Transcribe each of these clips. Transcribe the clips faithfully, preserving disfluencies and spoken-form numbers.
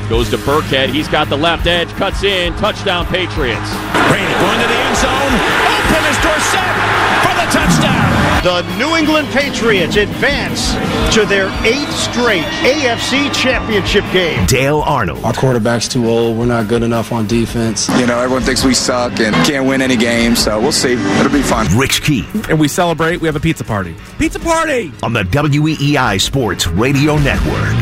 handoff goes to Burkhead. He's got the left edge, cuts in, touchdown Patriots. Brady going to the end zone. Open is Dorsett for the touchdown. The New England Patriots advance to their eighth straight A F C Championship game. Dale Arnold. Our quarterback's too old. We're not good enough on defense. You know, everyone thinks we suck and can't win any games, so we'll see. It'll be fun. Rich Keefe. And we celebrate. We have a pizza party. Pizza party! On the W E E I Sports Radio Network.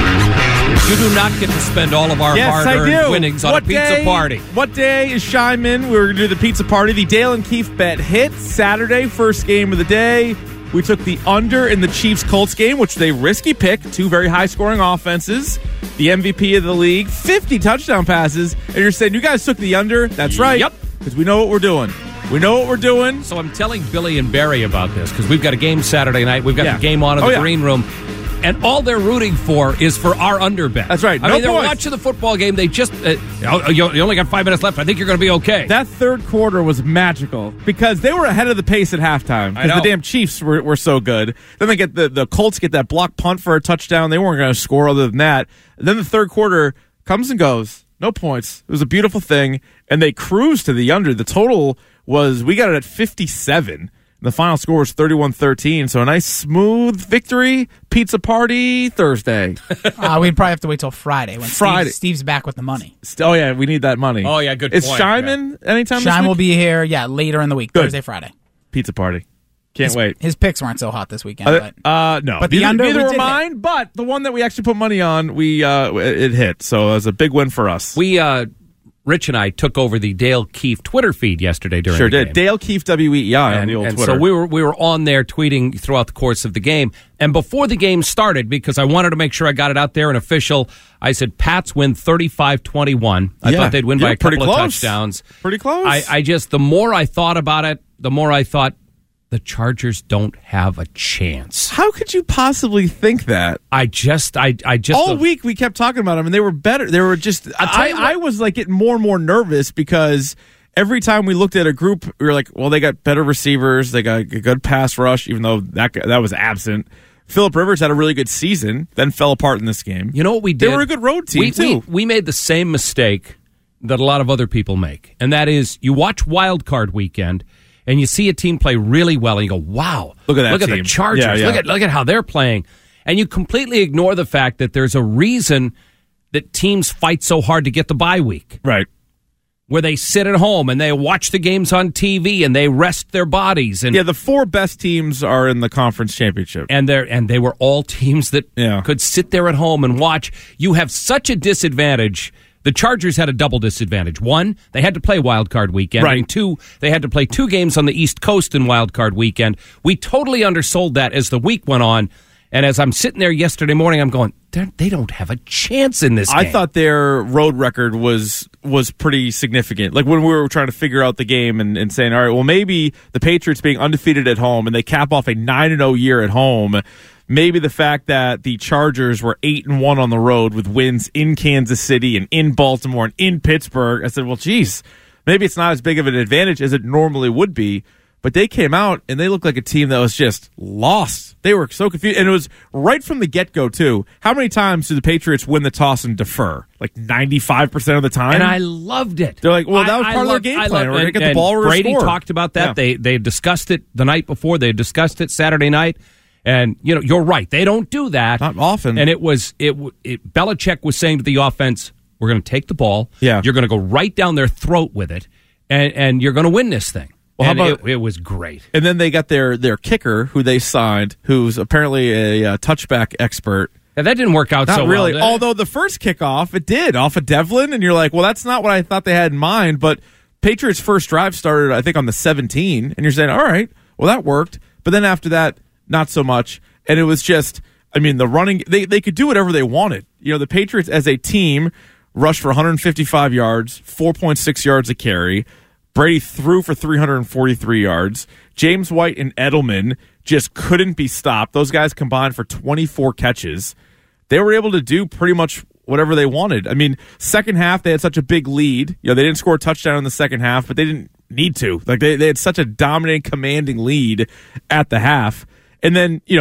You do not get to spend all of our yes, hard-earned winnings on what a pizza day, party. What day is Scheinman? We're going to do the pizza party. The Dale and Keefe bet hit Saturday, first game of the day. We took the under in the Chiefs-Colts game, which was a risky pick. Two very high-scoring offenses. The M V P of the league, fifty touchdown passes. And you're saying, you guys took the under? That's right. Yep. Because we know what we're doing. We know what we're doing. So I'm telling Billy and Barry about this because we've got a game Saturday night. We've got yeah. the game on in oh, the yeah. green room. And all they're rooting for is for our under bet. That's right. I No mean, they're points. watching the football game. They just, uh, you only got five minutes left. I think you're going to be okay. That third quarter was magical because they were ahead of the pace at halftime because the damn Chiefs were, were so good. Then they get the, the Colts get that block punt for a touchdown. They weren't going to score other than that. And then the third quarter comes and goes. No points. It was a beautiful thing. And they cruised to the under. The total was, we got it at fifty-seven. The final score was thirty-one thirteen, so a nice smooth victory. Pizza party Thursday. uh, we'd probably have to wait till Friday when Friday. Steve, Steve's back with the money. Oh, yeah, we need that money. Oh, yeah, good Is point. Is Scheinman yeah. anytime Schein this week? will be here, yeah, later in the week, Good. Thursday, Friday. Pizza party. Can't his, wait. His picks weren't so hot this weekend. Uh, but, uh, no. but the neither, under neither we were did mine, hit. but the one that we actually put money on, we uh, it hit. So it was a big win for us. We, uh, Rich and I took over the Dale Keefe Twitter feed yesterday during sure the game. did. Dale Keefe W E E I and, on the old and Twitter. So we were we were on there tweeting throughout the course of the game. And before the game started, because I wanted to make sure I got it out there and official, I said Pats win thirty-five twenty-one. I yeah. thought they'd win yeah, by a couple close. of touchdowns. Pretty close. I, I just, the more I thought about it, the more I thought, the Chargers don't have a chance. How could you possibly think that? I just, I, I just all uh, week we kept talking about them, and they were better. They were just. I, I was like getting more and more nervous because every time we looked at a group, we were like, "Well, they got better receivers, they got a good pass rush, even though that that was absent." Phillip Rivers had a really good season, then fell apart in this game. You know what we did? They were a good road team we, too. We, we made the same mistake that a lot of other people make, and that is you watch Wild Card Weekend. And you see a team play really well, and you go, "Wow! Look at that! Look team. at the Chargers! Yeah, yeah. Look at look at how they're playing." And you completely ignore the fact that there's a reason that teams fight so hard to get the bye week, right? Where they sit at home and they watch the games on T V and they rest their bodies. And yeah, the four best teams are in the conference championship, and they and they were all teams that yeah. could sit there at home and watch. You have such a disadvantage. The Chargers had a double disadvantage. One, they had to play Wild Card Weekend. Right. And two, they had to play two games on the East Coast in Wild Card Weekend. We totally undersold that as the week went on. And as I'm sitting there yesterday morning, I'm going, they don't have a chance in this game. I thought their road record was was pretty significant. Like when we were trying to figure out the game and, and saying, all right, well, maybe the Patriots being undefeated at home and they cap off a nine and oh year at home. Maybe the fact that the Chargers were eight and one on the road with wins in Kansas City and in Baltimore and in Pittsburgh. I said, well, geez, maybe it's not as big of an advantage as it normally would be. But they came out and they looked like a team that was just lost. They were so confused. And it was right from the get-go, too. How many times do the Patriots win the toss and defer? Like ninety-five percent of the time? And I loved it. They're like, well, that was I, part I of loved, their game I plan. loved, We're going to and, get the ball, we're going to Brady score. talked about that. Yeah. They they discussed it the night before. They discussed it Saturday night. And, you know, you're right. They don't do that. Not often. And it was, it, it Belichick was saying to the offense, we're going to take the ball. Yeah. You're going to go right down their throat with it. And, and you're going to win this thing. Well, how and about, it, it was great. And then they got their, their kicker, who they signed, who's apparently a uh, touchback expert. And that didn't work out not so really. well. Although the first kickoff, it did, off of Devlin. And you're like, well, that's not what I thought they had in mind. But Patriots' first drive started, I think, on the seventeen. And you're saying, all right, well, that worked. But then after that, not so much. And it was just, I mean, the running, they, they could do whatever they wanted. You know, the Patriots as a team rushed for one hundred fifty-five yards, four point six yards a carry. Brady threw for three hundred forty-three yards. James White and Edelman just couldn't be stopped. Those guys combined for twenty-four catches. They were able to do pretty much whatever they wanted. I mean, second half, they had such a big lead. You know, they didn't score a touchdown in the second half, but they didn't need to. Like, they, they had such a dominant, commanding lead at the half. And then, you know,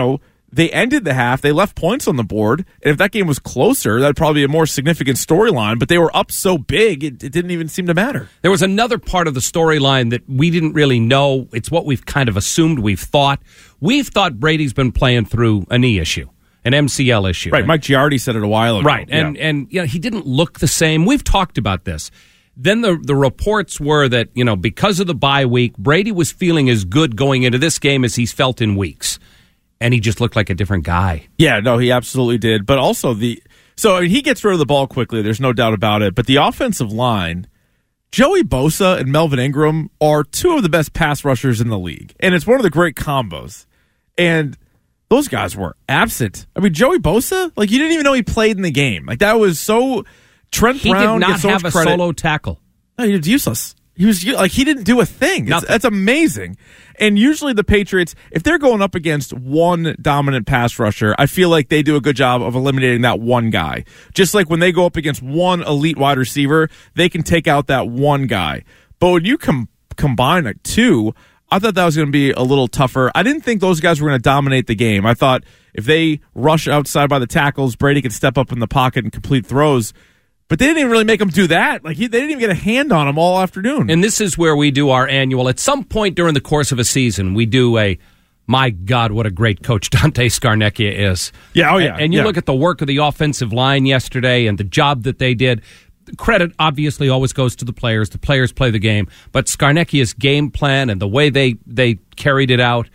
they ended the half. They left points on the board. And if that game was closer, that'd probably be a more significant storyline. But they were up so big, it, it didn't even seem to matter. There was another part of the storyline that we didn't really know. It's what we've kind of assumed, we've thought. We've thought Brady's been playing through a knee issue, an M C L issue. Right, and, Mike Giardi said it a while ago. Right, and, yeah. and you know, he didn't look the same. We've talked about this. Then the, the reports were that, you know, because of the bye week, Brady was feeling as good going into this game as he's felt in weeks. And he just looked like a different guy. Yeah, no, he absolutely did. But also the so I mean, he gets rid of the ball quickly. There's no doubt about it. But the offensive line, Joey Bosa and Melvin Ingram are two of the best pass rushers in the league, and it's one of the great combos. And those guys were absent. I mean, Joey Bosa, like you didn't even know he played in the game. Like that was so. Trent he Brown did not gets so have much a credit. solo tackle. No, he was useless. He was like he didn't do a thing. It's, that's amazing. And usually the Patriots, if they're going up against one dominant pass rusher, I feel like they do a good job of eliminating that one guy. Just like when they go up against one elite wide receiver, they can take out that one guy. But when you com- combine like two, I thought that was going to be a little tougher. I didn't think those guys were going to dominate the game. I thought if they rush outside by the tackles, Brady could step up in the pocket and complete throws. But they didn't even really make him do that. Like he, they didn't even get a hand on him all afternoon. And this is where we do our annual. At some point during the course of a season, we do a, my God, what a great coach Dante Scarnecchia is. Yeah, oh yeah. And, and you yeah. look at the work of the offensive line yesterday and the job that they did. Credit obviously always goes to the players. The players play the game. But Scarnecchia's game plan and the way they, they carried it out.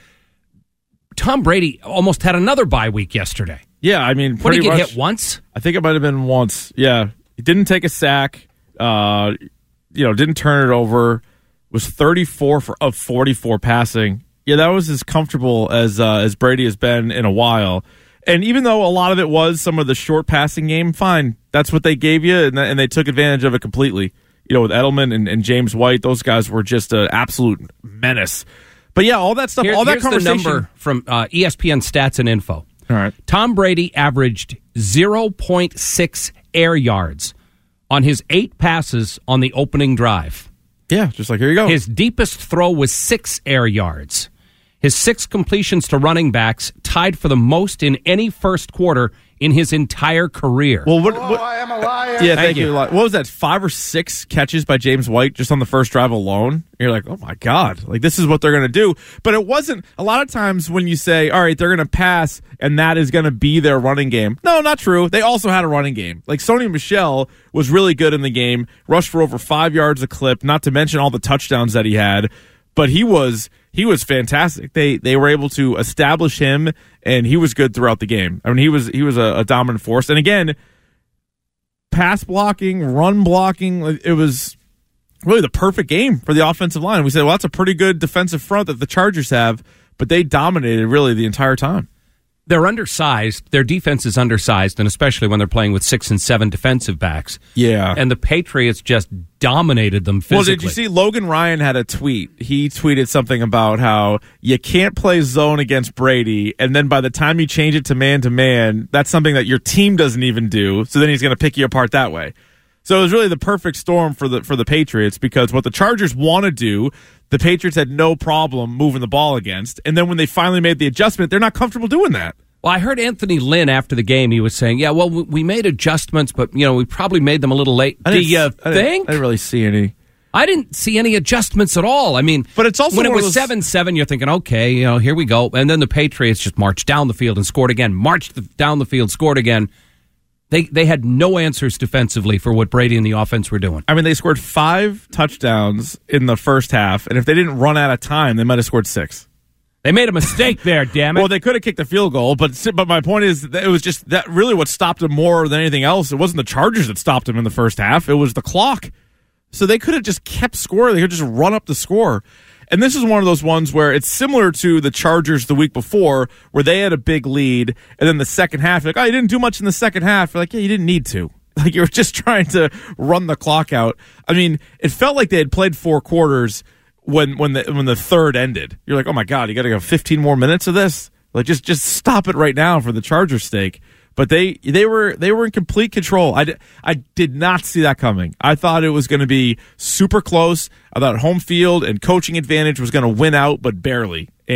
Tom Brady almost had another bye week yesterday. Yeah, I mean, What, did he get much, hit once? I think it might have been once. Yeah. He didn't take a sack, uh, you know, didn't turn it over, was thirty-four for, of forty-four passing. Yeah, that was as comfortable as uh, as Brady has been in a while. And even though a lot of it was some of the short passing game, fine. That's what they gave you, and, and they took advantage of it completely. You know, with Edelman and, and James White, those guys were just an absolute menace. But yeah, all that stuff, Here, all that here's conversation. the number from uh, E S P N Stats and Info. All right. Tom Brady averaged zero point six air yards on his eight passes on the opening drive. Yeah, just like here you go. His deepest throw was six air yards. His six completions to running backs tied for the most in any first quarter in his entire career. Well, what, what, I am a liar. Yeah, thank, thank you. you. What was that? Five or six catches by James White just on the first drive alone? You're like, oh my God, like this is what they're going to do. But it wasn't. A lot of times when you say, all right, they're going to pass and that is going to be their running game. No, not true. They also had a running game. Like Sony Michel was really good in the game, rushed for over five yards a clip, not to mention all the touchdowns that he had. But he was he was fantastic. They they were able to establish him, and he was good throughout the game. I mean, he was he was a, a dominant force. And again, pass blocking, run blocking, it was really the perfect game for the offensive line. We said, well, that's a pretty good defensive front that the Chargers have, but they dominated really the entire time. They're undersized. Their defense is undersized, and especially when they're playing with six and seven defensive backs. Yeah. And the Patriots just dominated them physically. Well, did you see Logan Ryan had a tweet? He tweeted something about how you can't play zone against Brady, and then by the time you change it to man-to-man, that's something that your team doesn't even do, so then he's going to pick you apart that way. So it was really the perfect storm for the for the Patriots because what the Chargers want to do, the Patriots had no problem moving the ball against. And then when they finally made the adjustment, they're not comfortable doing that. Well, I heard Anthony Lynn after the game. He was saying, yeah, well, we made adjustments, but, you know, we probably made them a little late. Do you I think? Didn't, I didn't really see any. I didn't see any adjustments at all. I mean, but it's also when it was those... seven seven, you're thinking, okay, you know, here we go. And then the Patriots just marched down the field and scored again, marched the, down the field, scored again. They they had no answers defensively for what Brady and the offense were doing. I mean, they scored five touchdowns in the first half, and if they didn't run out of time, they might have scored six. They made a mistake there, damn it. Well, they could have kicked the field goal, but but my point is that it was just that really what stopped them more than anything else. It wasn't the Chargers that stopped them in the first half. It was the clock. So they could have just kept scoring. They could just run up the score. And this is one of those ones where it's similar to the Chargers the week before, where they had a big lead, and then the second half, you're like, oh, you didn't do much in the second half. You're like, yeah, you didn't need to. Like, you were just trying to run the clock out. I mean, it felt like they had played four quarters when when the when the third ended. You're like, oh my God, you got to go fifteen more minutes of this? Like, just just stop it right now for the Chargers' sake. But they they were they were in complete control. I, d- I did not see that coming. I thought it was going to be super close. I thought home field and coaching advantage was going to win out, but barely. And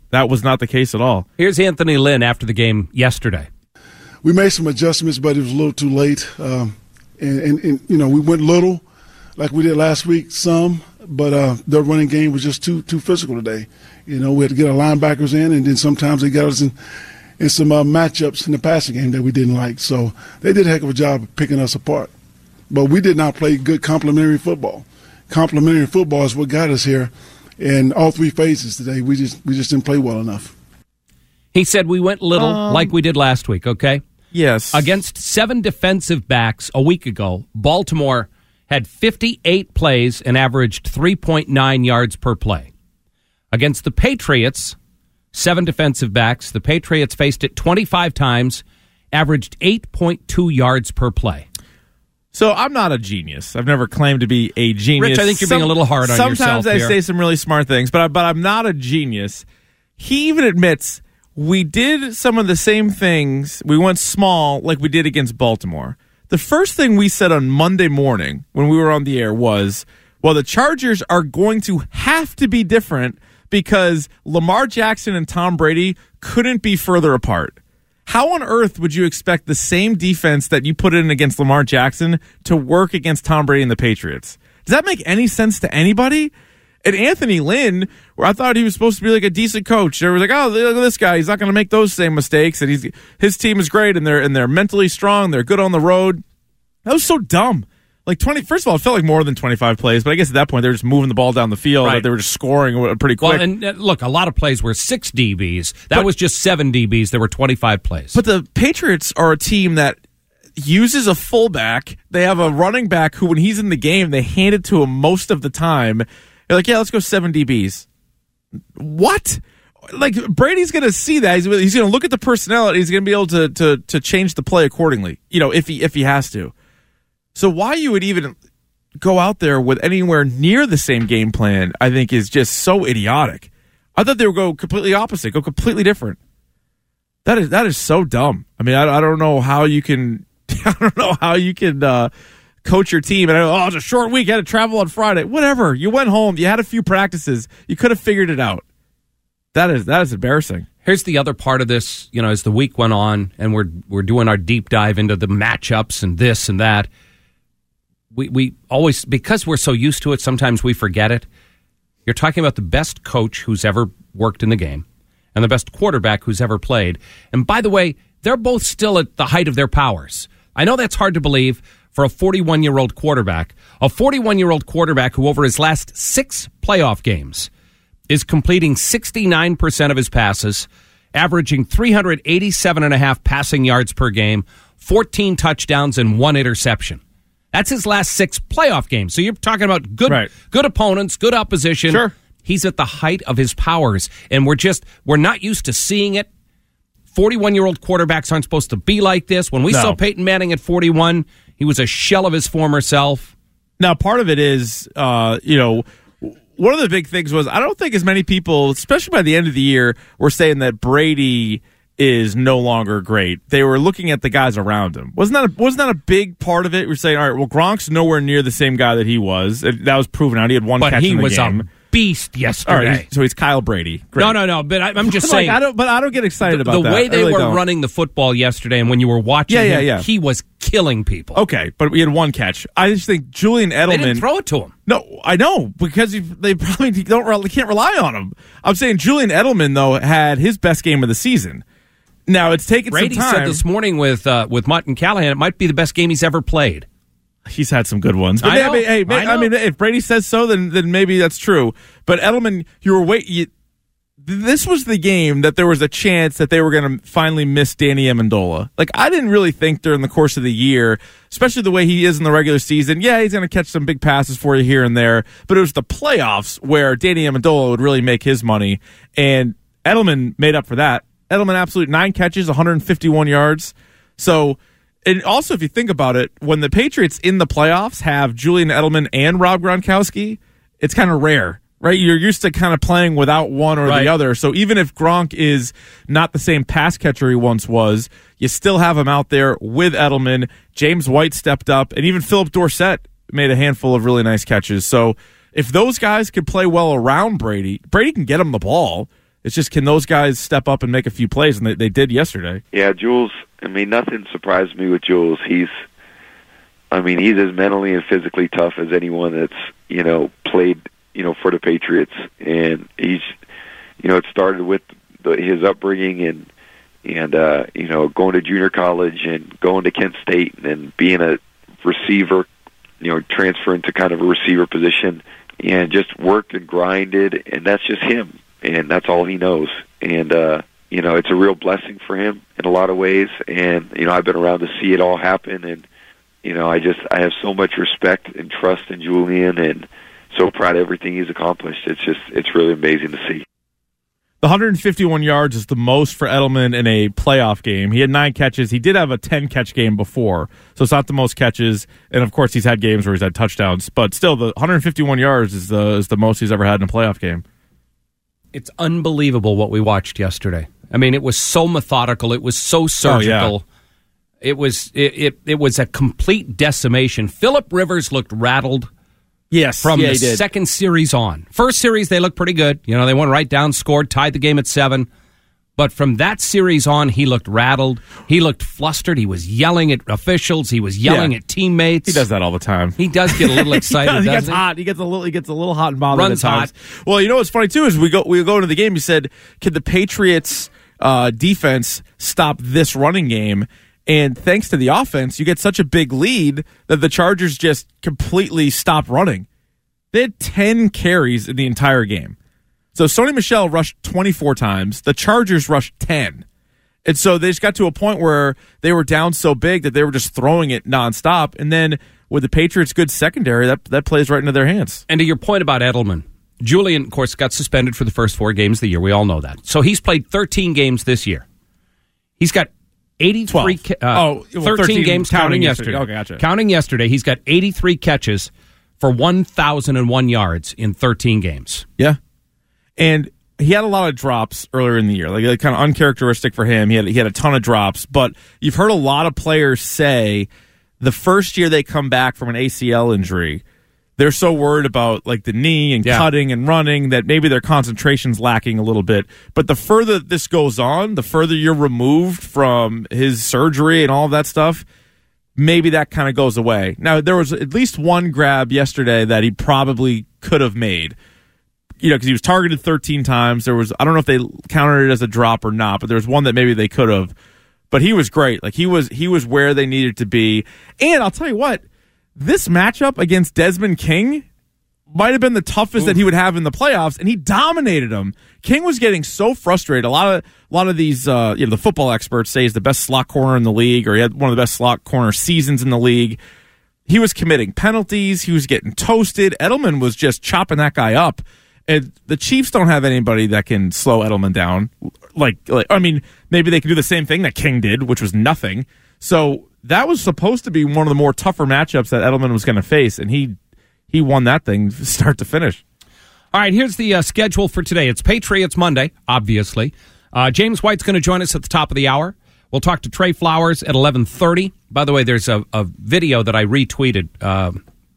That was not the case at all. Here's Anthony Lynn after the game yesterday. We made some adjustments, but it was a little too late. Um, and, and, and, you know, we went little like we did last week, some, but uh, their running game was just too too physical today. You know, we had to get our linebackers in, and then sometimes they got us in, in some uh, matchups in the passing game that we didn't like. So they did a heck of a job of picking us apart. But we did not play good complementary football. Complementary football is what got us here in all three phases today. We just we just didn't play well enough. He said we went little Um, like we did last week, okay? Yes. Against seven defensive backs a week ago, Baltimore had fifty-eight plays and averaged three point nine yards per play. Against the Patriots, seven defensive backs, the Patriots faced it twenty-five times, averaged eight point two yards per play. So I'm not a genius. I've never claimed to be a genius. Rich, I think you're being a little hard on sometimes yourself I here. say some really smart things, but I, but I'm not a genius. He even admits we did some of the same things. We went small like we did against Baltimore. The first thing we said on Monday morning when we were on the air was, well, the Chargers are going to have to be different because Lamar Jackson and Tom Brady couldn't be further apart. How on earth would you expect the same defense that you put in against Lamar Jackson to work against Tom Brady and the Patriots? Does that make any sense to anybody? And Anthony Lynn, where I thought he was supposed to be like a decent coach, they were like, "Oh, look at this guy; he's not going to make those same mistakes." And he's his team is great, and they're and they're mentally strong. They're good on the road. That was so dumb. Like twenty. First of all, it felt like more than twenty-five plays, but I guess at that point they were just moving the ball down the field. Right. Like they were just scoring pretty quick. Well, and uh, look, a lot of plays were six D Bs. That But- was just seven D Bs. There were twenty-five plays. But the Patriots are a team that uses a fullback. They have a running back who, when he's in the game, they hand it to him most of the time. They're like, yeah, let's go seven D Bs. What? Like, Brady's going to see that. He's, he's going to look at the personnel. And he's going to be able to, to to change the play accordingly, you know, if he if he has to. So why you would even go out there with anywhere near the same game plan, I think, is just so idiotic. I thought they would go completely opposite, go completely different. That is that is so dumb. I mean, I, I don't know how you can. I don't know how you can uh, coach your team. And oh, it's a short week. You had to travel on Friday. Whatever. You went home. You had a few practices. You could have figured it out. That is that is embarrassing. Here's the other part of this. You know, as the week went on, and we're we're doing our deep dive into the matchups and this and that. We we always, because we're so used to it, sometimes we forget it. You're talking about the best coach who's ever worked in the game and the best quarterback who's ever played. And by the way, they're both still at the height of their powers. I know that's hard to believe for a forty-one-year-old quarterback. A forty-one-year-old quarterback who over his last six playoff games is completing sixty-nine percent of his passes, averaging three hundred eighty-seven and a half passing yards per game, fourteen touchdowns, and one interception. That's his last six playoff games. So you're talking about good Right. good opponents, good opposition. Sure. He's at the height of his powers, and we're just we're not used to seeing it. forty-one-year-old quarterbacks aren't supposed to be like this. When we No. saw Peyton Manning at forty-one, he was a shell of his former self. Now, part of it is, uh, you know, one of the big things was I don't think as many people, especially by the end of the year, were saying that Brady is no longer great. They were looking at the guys around him. Wasn't that a, wasn't that a big part of it? We're saying, all right, well, Gronk's nowhere near the same guy that he was. That was proven out. He had one But catch he in the was game. a beast All yesterday. right, so he's Kyle Brady. Great. No, no, no. But I, I'm just Like, saying. I don't, but I don't get excited the, about the that. way I they really were don't. running the football yesterday, and when you were watching Yeah, yeah, him, yeah. he was killing people. Okay, but we had one catch. I just think Julian Edelman. They didn't throw it to him. No, I know because he, they probably don't really can't rely on him. I'm saying Julian Edelman though had his best game of the season. Now it's taken Brady some time. said this morning with uh, with Mutt and Callahan, it might be the best game he's ever played. He's had some good ones. But I yeah, know, but, hey, I I, know. mean, if Brady says so, then then maybe that's true. But Edelman, you were wait. You, this was the game that there was a chance that they were going to finally miss Danny Amendola. Like I didn't really think during the course of the year, especially the way he is in the regular season. Yeah, he's going to catch some big passes for you here and there. But it was the playoffs where Danny Amendola would really make his money, and Edelman made up for that. Edelman, absolute nine catches, one hundred fifty-one yards. So, and also if you think about it, when the Patriots in the playoffs have Julian Edelman and Rob Gronkowski, it's kind of rare, right? You're used to kind of playing without one or Right. the other. So even if Gronk is not the same pass catcher he once was, you still have him out there with Edelman. James White stepped up, and even Philip Dorsett made a handful of really nice catches. So if those guys could play well around Brady, Brady can get him the ball. It's just, can those guys step up and make a few plays? And they, they did yesterday. Yeah, Jules, I mean, nothing surprised me with Jules. He's, I mean, he's as mentally and physically tough as anyone that's, you know, played, you know, for the Patriots. And he's, you know, it started with the, his upbringing and, and uh, you know, going to junior college and going to Kent State and then being a receiver, you know, transferring to kind of a receiver position and just worked and grinded, and that's just him, and that's all he knows. And, uh, you know, it's a real blessing for him in a lot of ways, and, you know, I've been around to see it all happen, and, you know, I just, I have so much respect and trust in Julian and so proud of everything he's accomplished. It's just, it's really amazing to see. The one hundred fifty-one yards is the most for Edelman in a playoff game. He had nine catches. He did have a ten-catch game before, so it's not the most catches. And, of course, he's had games where he's had touchdowns. But still, the one hundred fifty-one yards is the is the most he's ever had in a playoff game. It's unbelievable what we watched yesterday. I mean, it was so methodical. It was so surgical. Oh, yeah. It was it, it it was a complete decimation. Phillip Rivers looked rattled. Yes, from yeah, the he did. second series on. First series, they looked pretty good. You know, they went right down, scored, tied the game at seven. But from that series on, he looked rattled. He looked flustered. He was yelling at officials. He was yelling Yeah. at teammates. He does that all the time. He does get a little excited. he, does, he gets doesn't hot. He gets a little. He gets a little hot and bothered Runs at times. Well, you know what's funny too is we go we go into the game. You said, "Can the Patriots uh, defense stop this running game?" And thanks to the offense, you get such a big lead that the Chargers just completely stop running. They had ten carries in the entire game. So Sony Michel rushed twenty-four times. The Chargers rushed ten. And so they just got to a point where they were down so big that they were just throwing it nonstop. And then with the Patriots' good secondary, that, that plays right into their hands. And to your point about Edelman, Julian, of course, got suspended for the first four games of the year. We all know that. So he's played thirteen games this year. He's got eighty-three ca- uh, oh, well, thirteen, thirteen games counting, counting yesterday. yesterday. Okay, gotcha. Counting yesterday, he's got eighty-three catches for one thousand one yards in thirteen games. Yeah. And he had a lot of drops earlier in the year, like, like kind of uncharacteristic for him. He had he had a ton of drops, but you've heard a lot of players say the first year they come back from an A C L injury, they're so worried about like the knee and Yeah. cutting and running that maybe their concentration's lacking a little bit. But the further this goes on, the further you're removed from his surgery and all of that stuff, maybe that kind of goes away. Now, there was at least one grab yesterday that he probably could have made. You know, because he was targeted thirteen times. There was, I don't know if they counted it as a drop or not, but there was one that maybe they could have. But he was great. Like he was, he was where they needed to be. And I'll tell you what, this matchup against Desmond King might have been the toughest Ooh. that he would have in the playoffs, and he dominated him. King was getting so frustrated. A lot of, a lot of these, uh, you know, the football experts say he's the best slot corner in the league, or he had one of the best slot corner seasons in the league. He was committing penalties. He was getting toasted. Edelman was just chopping that guy up. And the Chiefs don't have anybody that can slow Edelman down. Like, like, I mean, maybe they can do the same thing that King did, which was nothing. So that was supposed to be one of the more tougher matchups that Edelman was going to face, and he he won that thing start to finish. All right, here's the uh, schedule for today. It's Patriots Monday, obviously. Uh, James White's going to join us at the top of the hour. We'll talk to Trey Flowers at eleven thirty. By the way, there's a, a video that I retweeted. Uh,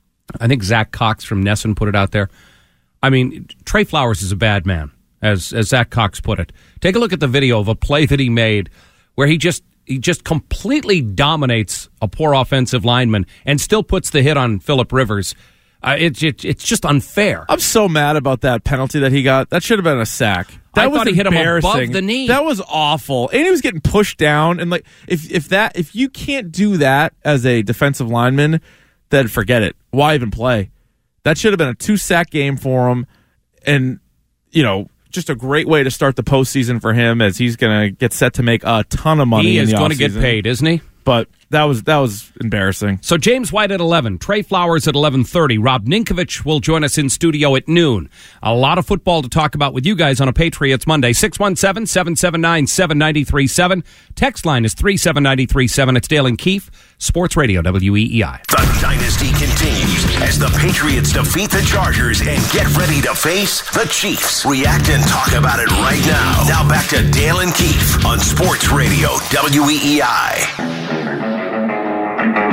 I think Zach Cox from Nesson put it out there. I mean, Trey Flowers is a bad man, as as Zach Cox put it. Take a look at the video of a play that he made where he just he just completely dominates a poor offensive lineman and still puts the hit on Phillip Rivers. Uh, it, it, it's just unfair. I'm so mad about that penalty that he got. That should have been a sack. That I was thought he hit him embarrassing. above the knee. That was awful. And he was getting pushed down. And like, if if that if you can't do that as a defensive lineman, then forget it. Why even play? That should have been a two-sack game for him, and, you know, just a great way to start the postseason for him, as he's going to get set to make a ton of money. He in is the going to offseason. get paid, isn't he? But that was that was embarrassing. So James White at eleven, Trey Flowers at eleven thirty. Rob Ninkovich will join us in studio at noon. A lot of football to talk about with you guys on a Patriots Monday. six one seven, seven seven nine, seven nine three seven. Text line is three seven nine three seven. It's Dale and Keefe, Sports Radio, W E E I. The dynasty continues as the Patriots defeat the Chargers and get ready to face the Chiefs. React and talk about it right now. Now back to Dale and Keefe on Sports Radio, W E E I. A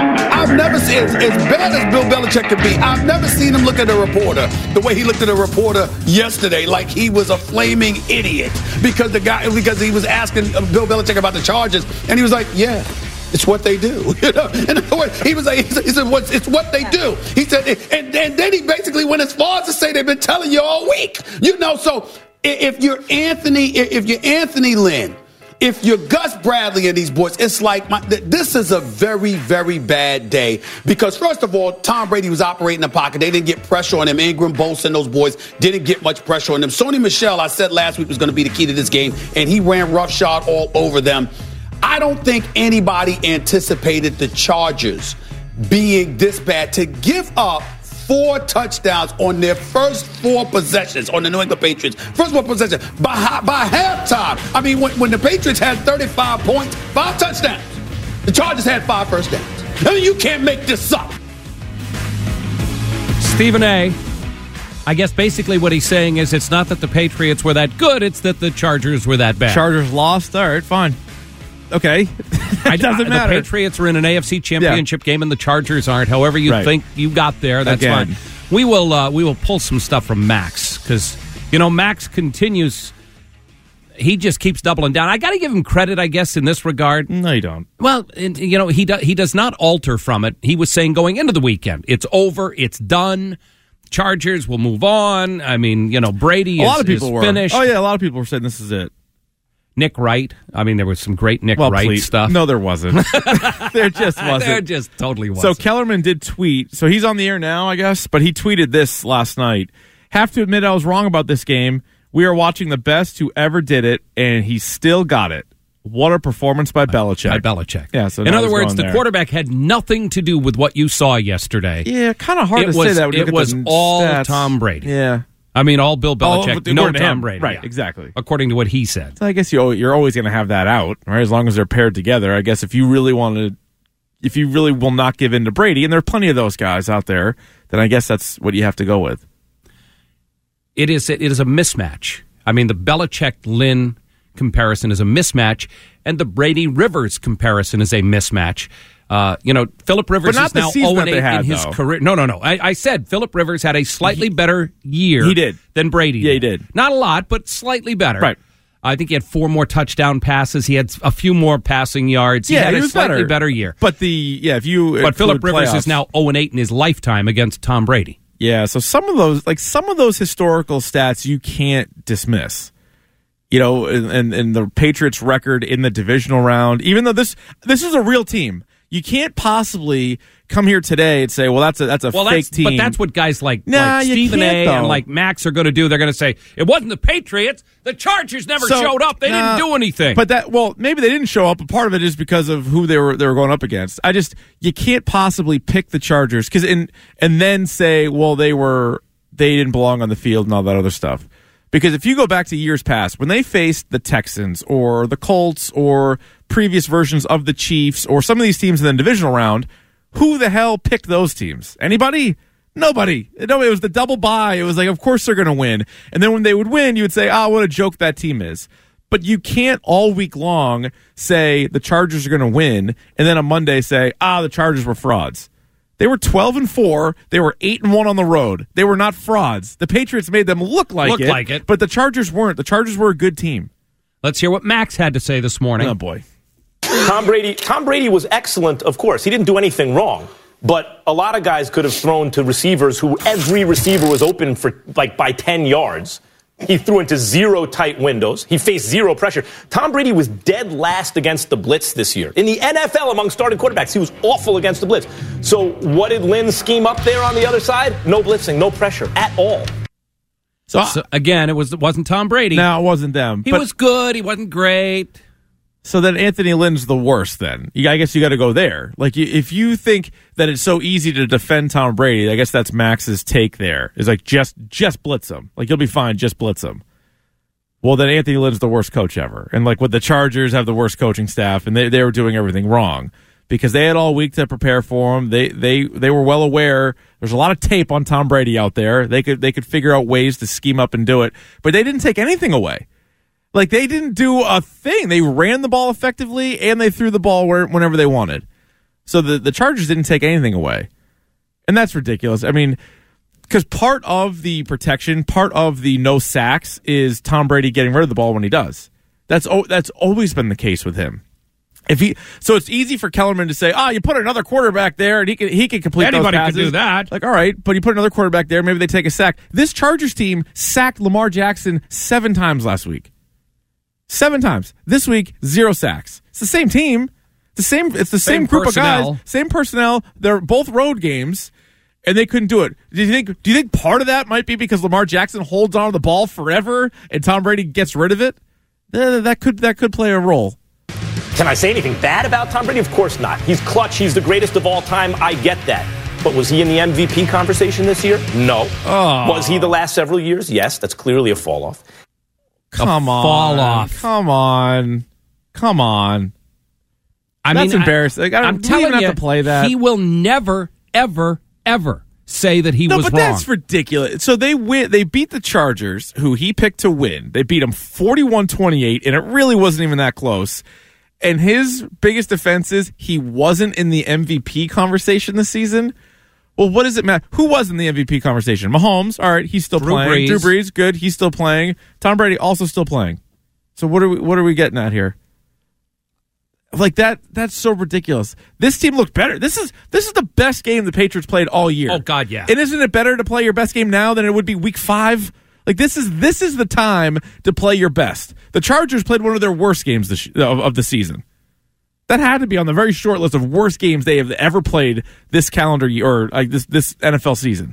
I've never seen, as, as bad as Bill Belichick can be, I've never seen him look at a reporter the way he looked at a reporter yesterday, like he was a flaming idiot because the guy, because he was asking Bill Belichick about the Chargers, and he was like, yeah. It's what they do. You know? In other words, he was like, he said, he said what's, it's what they do. He said, and, and then he basically went as far as to say they've been telling you all week. You know, so if you're Anthony, if you're Anthony Lynn, if you're Gus Bradley and these boys, it's like my, this is a very, very bad day because, first of all, Tom Brady was operating in the pocket. They didn't get pressure on him. Ingram, Bosa, and those boys didn't get much pressure on them. Sony Michel, I said last week, was going to be the key to this game, and he ran roughshod all over them. I don't think anybody anticipated the Chargers being this bad to give up four touchdowns on their first four possessions on the New England Patriots. First four possessions. By, by halftime, I mean, when, when the Patriots had thirty-five points, five touchdowns, the Chargers had five first downs. I mean, you can't make this up. Stephen A., I guess basically what he's saying is it's not that the Patriots were that good, it's that the Chargers were that bad. Chargers lost? All right, fine. Okay. It doesn't I, matter. The Patriots are in an A F C championship yeah. game and the Chargers aren't. However you right. think you got there, that's Again. fine. We will uh, we will pull some stuff from Max because, you know, Max continues. He just keeps doubling down. I got to give him credit, I guess, in this regard. No, you don't. Well, you know, he, do, he does not alter from it. He was saying going into the weekend, it's over, it's done. Chargers will move on. I mean, you know, Brady a is, lot of people is were. finished. Oh, yeah, a lot of people were saying this is it. Nick Wright. I mean, there was some great Nick well, Wright please. stuff. No, there wasn't. There just wasn't. There just totally wasn't. So Kellerman did tweet. So he's on the air now, I guess, but he tweeted this last night. Have to admit I was wrong about this game. We are watching the best who ever did it, and he still got it. What a performance by Belichick. By Belichick. Yeah, so in other words, the there. quarterback had nothing to do with what you saw yesterday. Yeah, kind of hard it to was, say that. When you it look was at the all stats. Tom Brady. Yeah. I mean, all Bill Belichick, oh, no Tom Tom Brady. Right, yeah. exactly. According to what he said. So I guess you, you're always going to have that out, right? As long as they're paired together. I guess if you really want to, if you really will not give in to Brady, and there are plenty of those guys out there, then I guess that's what you have to go with. It is, it is a mismatch. I mean, the Belichick-Lynn comparison is a mismatch, and the Brady-Rivers comparison is a mismatch. Uh, you know, Philip Rivers but not is the now season oh and that they eight had, in his though. career. No, no, no. I, I said Philip Rivers had a slightly he, better year he did. than Brady Yeah, did. he did. Not a lot, but slightly better. Right. I think he had four more touchdown passes. He had a few more passing yards. He yeah, had he a was slightly better. better year. But the yeah, if you But Philip Rivers playoffs, is now oh and eight in his lifetime against Tom Brady. Yeah, so some of those like some of those historical stats you can't dismiss. You know, and, and the Patriots' record in the divisional round, even though this this is a real team, you can't possibly come here today and say, well, that's a that's a well, fake that's, team. But that's what guys like, nah, like you Stephen can't, A. though. and like Max are going to do. They're going to say, it wasn't the Patriots. The Chargers never So, showed up. They nah, didn't do anything. But that, well, maybe they didn't show up, but part of it is because of who they were they were going up against. I just, you can't possibly pick the Chargers because and and then say, well, they were they didn't belong on the field and all that other stuff. Because if you go back to years past, when they faced the Texans or the Colts or previous versions of the Chiefs or some of these teams in the divisional round, who the hell picked those teams? Anybody? Nobody. No, it was the double bye. It was like, of course they're going to win. And then when they would win, you would say, oh, what a joke that team is. But you can't all week long say the Chargers are going to win and then on Monday say, ah, the Chargers were frauds. They were twelve and four. They were eight and one on the road. They were not frauds. The Patriots made them look like Look it. like it. But the Chargers weren't. The Chargers were a good team. Let's hear what Max had to say this morning. Oh, boy. Tom Brady, Tom Brady was excellent, of course. He didn't do anything wrong. But a lot of guys could have thrown to receivers who every receiver was open for like by ten yards. He threw into zero tight windows. He faced zero pressure. Tom Brady was dead last against the blitz this year. In the N F L among starting quarterbacks, he was awful against the blitz. So what did Lynn scheme up there on the other side? No blitzing, no pressure at all. So, so again, it was it wasn't Tom Brady. No, it wasn't them. He but, was good. He wasn't great. So then Anthony Lynn's the worst then. I guess you got to go there. Like, if you think that it's so easy to defend Tom Brady, I guess that's Max's take there. Is like, just just blitz him. Like, you'll be fine, just blitz him. Well, then Anthony Lynn's the worst coach ever. And, like, with the Chargers have the worst coaching staff, and they, they were doing everything wrong. Because they had all week to prepare for him. They they they were well aware. There's a lot of tape on Tom Brady out there. They could they could figure out ways to scheme up and do it. But they didn't take anything away. Like, they didn't do a thing. They ran the ball effectively, and they threw the ball where, whenever they wanted. So the, the Chargers didn't take anything away. And that's ridiculous. I mean, because part of the protection, part of the no sacks is Tom Brady getting rid of the ball when he does. That's that's always been the case with him. If he, so it's easy for Kellerman to say, "Ah, oh, you put another quarterback there, and he can he can complete Anybody those passes." could do that. Like, all right, but you put another quarterback there, maybe they take a sack. This Chargers team sacked Lamar Jackson seven times last week. Seven times this week, zero sacks. It's the same team. The same. It's the same, Same group personnel. of guys, same personnel. They're both road games. And they couldn't do it. Do you think? Do you think part of that might be because Lamar Jackson holds on to the ball forever and Tom Brady gets rid of it? Uh, that could that could play a role. Can I say anything bad about Tom Brady? Of course not. He's clutch. He's the greatest of all time. I get that. But was he in the M V P conversation this year? No. Oh. Was he the last several years? Yes. That's clearly a fall off. Come a on, fall off. Come on, come on. I That's mean, embarrassing. Like, I don't, I'm we telling even you, have to play that. He will never, ever, ever say that he no, was but wrong. that's ridiculous. So they win. They beat the Chargers, who he picked to win. They beat them forty-one twenty-eight, and it really wasn't even that close. And his biggest defense is he wasn't in the M V P conversation this season. Well, what does it matter? Who was in the M V P conversation? Mahomes. All right, he's still Drew playing. Brees. Drew Brees, good. He's still playing. Tom Brady also still playing. So what are we? What are we getting at here? Like that. That's so ridiculous. This team looked better. This is this is the best game the Patriots played all year. Oh God, yeah. And isn't it better to play your best game now than it would be week five? Like this is this is the time to play your best. The Chargers played one of their worst games this, of, of the season. That had to be on the very short list of worst games they have ever played this calendar year or like this this N F L season.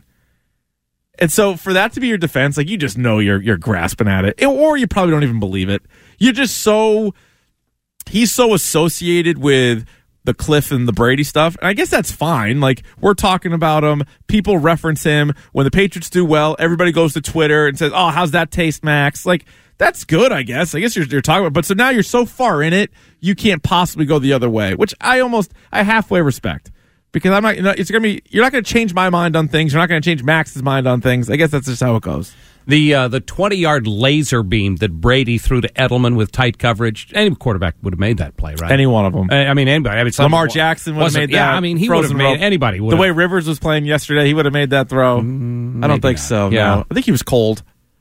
And so for that to be your defense, like you just know you're you're grasping at it, or you probably don't even believe it. You're just so he's so associated with the Cliff and the Brady stuff, and I guess that's fine. Like we're talking about him, people reference him when the Patriots do well. Everybody goes to Twitter and says, "Oh, how's that taste, Max?" Like that's good, I guess. I guess you're, you're talking about, but so now you're so far in it, you can't possibly go the other way, which I almost I halfway respect. Because I'm not, you know, it's gonna be. You're not going to change my mind on things. You're not going to change Max's mind on things. I guess that's just how it goes. The uh, the twenty-yard laser beam that Brady threw to Edelman with tight coverage. Any quarterback would have made that play, right? Any one of them. I, I mean, anybody. I mean, Lamar Jackson would have made that. Yeah, I mean, he would have made rope. anybody. Would the have. way Rivers was playing yesterday, he would have made that throw. Mm, I don't think not. so. Yeah. No. I think he was cold.